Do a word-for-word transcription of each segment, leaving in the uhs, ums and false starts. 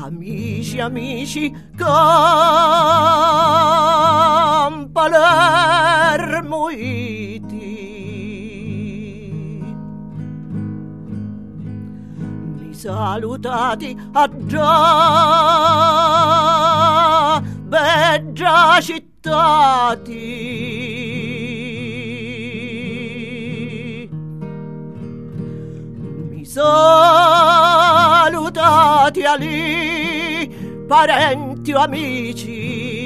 Amici, amici, con Palermo iti, mi salutati a già beggia cittati, mi salutati a lì parenti o amici,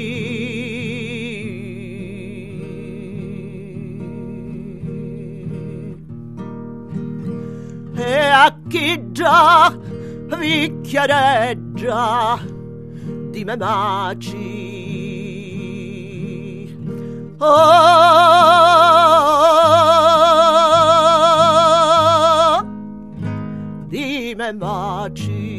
e a chi già vi chiareggia di me maci. Oh, di me maci.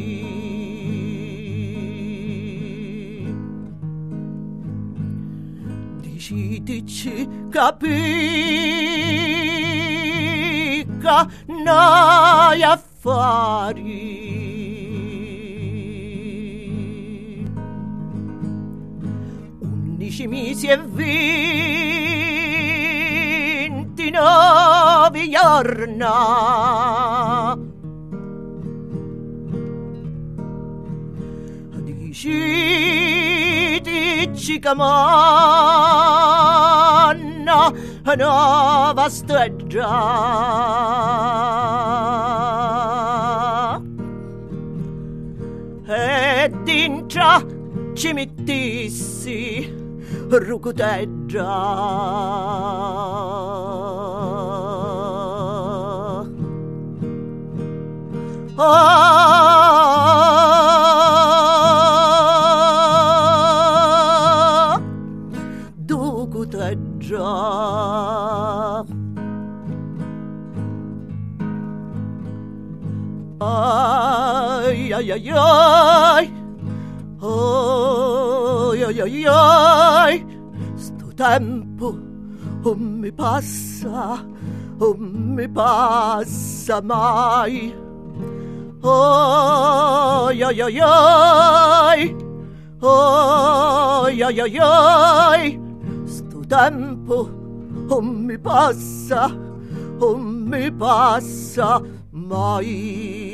Dicitici capica noi affari, undici mesi e vinti nove giorna, dicitici che manna nuova streggia, e d'intra ci mettissi rucuteggia. Oh, ducuteggia. Ai ai ai ai, oh, ai ai ai, sto tempo oh, mi passa, oh, mi passa mai. Oh, ai ai ai, oh, ai ai ai, sto tempo oh, mi passa, oh, mi passa mai.